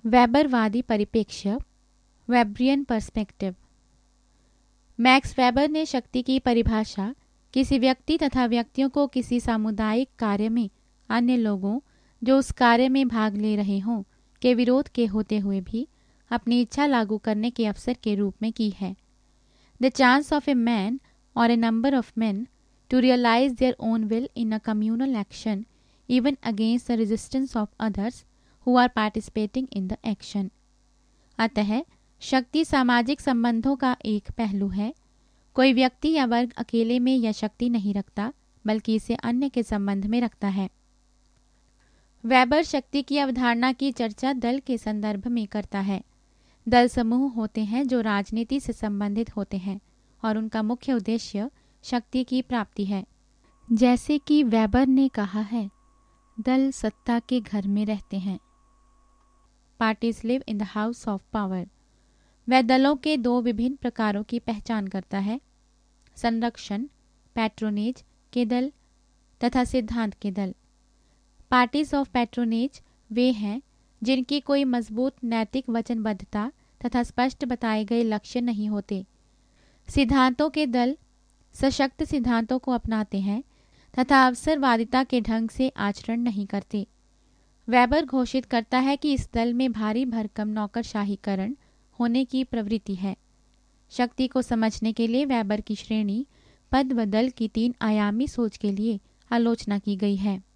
वेबरवादी परिप्रेक्ष्य, वेब्रियन perspective. Max weber ने शक्ति की परिभाषा किसी व्यक्ति तथा व्यक्तियों को किसी सामुदायिक कार्य में अन्य लोगों जो उस कार्य में भाग ले रहे हों के विरोध के होते हुए भी अपनी इच्छा लागू करने के अवसर के रूप में की है। The chance of a man or a number of man to realise their own will in a communal action even against the resistance of others who are participating in the action। अतः शक्ति सामाजिक संबंधों का एक पहलू है। कोई व्यक्ति या वर्ग अकेले में यह शक्ति नहीं रखता, बल्कि इसे अन्य के संबंध में रखता है। वेबर शक्ति की अवधारणा की चर्चा दल के संदर्भ में करता है। दल समूह होते हैं जो राजनीति से संबंधित होते हैं और उनका मुख्य उद्देश्य शक्ति की प्राप्ति है। जैसे कि वेबर ने कहा है, दल सत्ता के घर में रहते हैं। Parties live in the house of power. वह दलों के दो विभिन्न प्रकारों की पहचान करता है, संरक्षण पैट्रोनेज के दल तथा सिद्धांत के दल। पार्टीज ऑफ पैट्रोनेज वे हैं जिनकी कोई मजबूत नैतिक वचनबद्धता तथा स्पष्ट बताए गए लक्ष्य नहीं होते। सिद्धांतों के दल सशक्त सिद्धांतों को अपनाते हैं तथा अवसरवादिता के ढंग से आचरण नहीं करते। वेबर घोषित करता है कि इस दल में भारी भरकम नौकरशाहीकरण होने की प्रवृत्ति है। शक्ति को समझने के लिए वेबर की श्रेणी पद व दल की 3 आयामी सोच के लिए आलोचना की गई है।